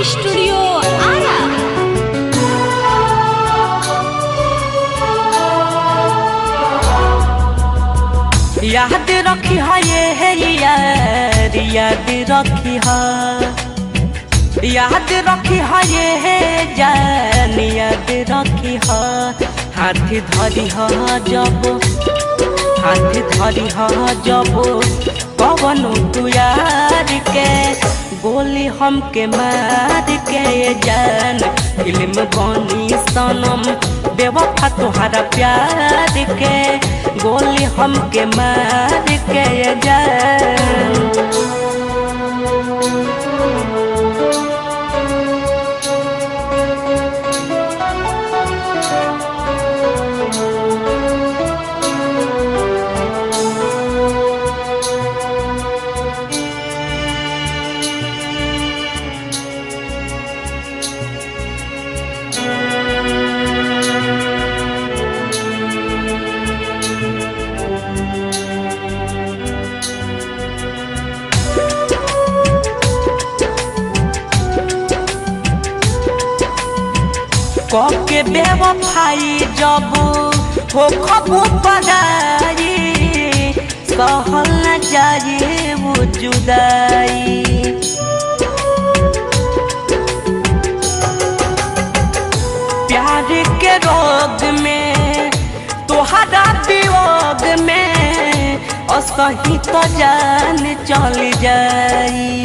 Studio Ara. याद रखी है ये यार, याद रखी है, याद रखी है ये जान, याद रखी है। हाथी धरी है जब, हाथी धरी है जब कवनो तू यार के गोली हमके मार के जान। फिल्म बनी सनम बेवफा तोहरा प्यार के गोली हमके मार के जान। के बेवफाई जब हो खबू पराई, सहल न जाए वो जुदाई। प्यार के रोग में तोहरा वियोग में असही तो जान चल जाई।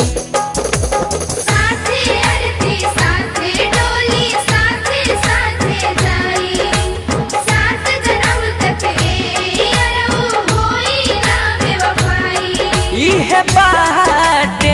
इहे बाटे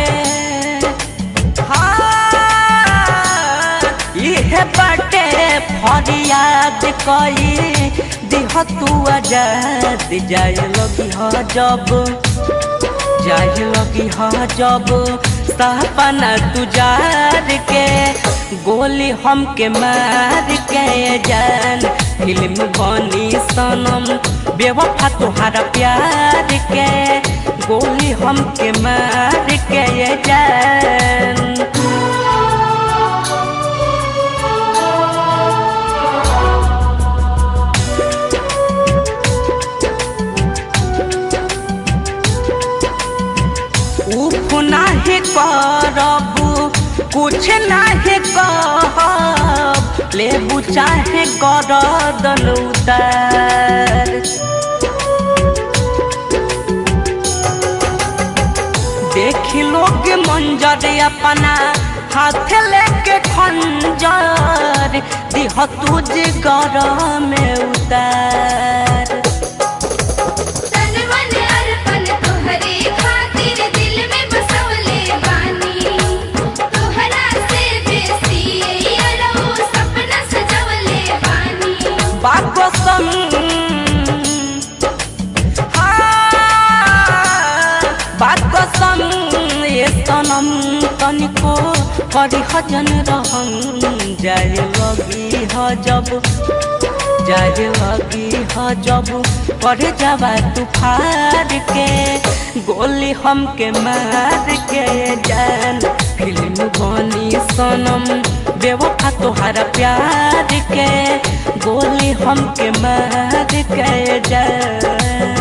हाँ, इहे बाटे फरियाद कई दिह तू आजाद। जाए लगी हो जब, जाए लगी हो जब सपना तुजार के गोली हमके मार के जान। फिल्म बनी सनम बेवफा तोहरा प्यार के गोली हमके मार के जान। उफ नाही करबू कुछ नाही कहब, लेबू चाहे गरदन उतार। देखी लोग मंजर अपना हाथ लेके खंजर दिह तुझ गर में उतार। बात कसम ये सनम तनिको करी हजन रहम। जाए लगी ह जब, जाए लगी ह जब करे जावा तू फार के गोली हमके मार के जान। फिल्म बनी सनम बेवफा तोहरा प्यार के गोली हमके मार के जान।